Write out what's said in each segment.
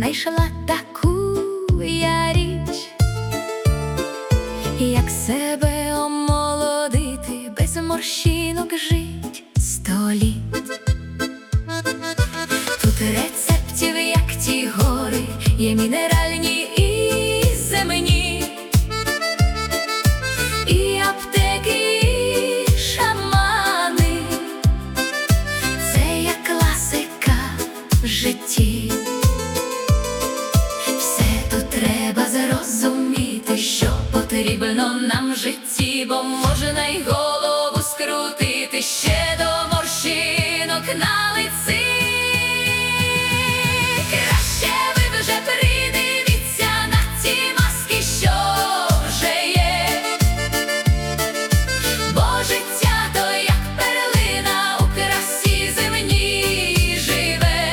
знайшла таку я річ, як себе омолодити, без морщинок жить 100 літ. Тут рецептів, як ті гори, є мінеральні і земні, і аптеки, і шамани. Це як класика в житті. Все тут треба зрозуміти, що потрібно нам в житті, бо можна й голову скрутити ще до морщинок на лиці. Краще ви вже придивіться на ці маски, що вже є, бо життя то як перлина у красі земній живе.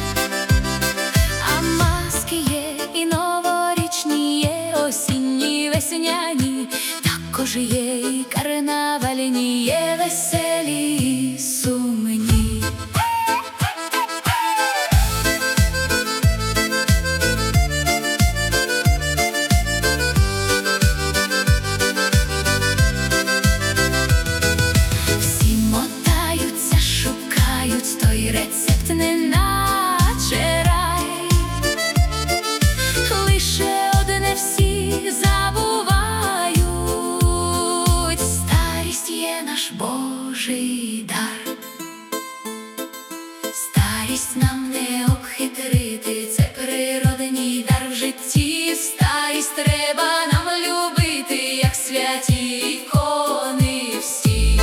А маски є і новорічні, є осінні, весняні, також є і карнавальні, є веселі і сумні. Всі мотаються, шукають той рецепт, неначе рай. Лише одне всі забувають: старість є наш Божий дар. Старість нам не обхитрити, це природній дар в житті. Старість треба нам любити, як святі ікони всі.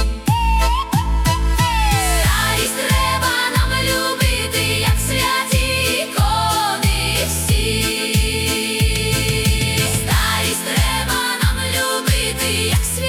Старість треба нам любити, як святі ікони всі. Старість треба нам любити, як святі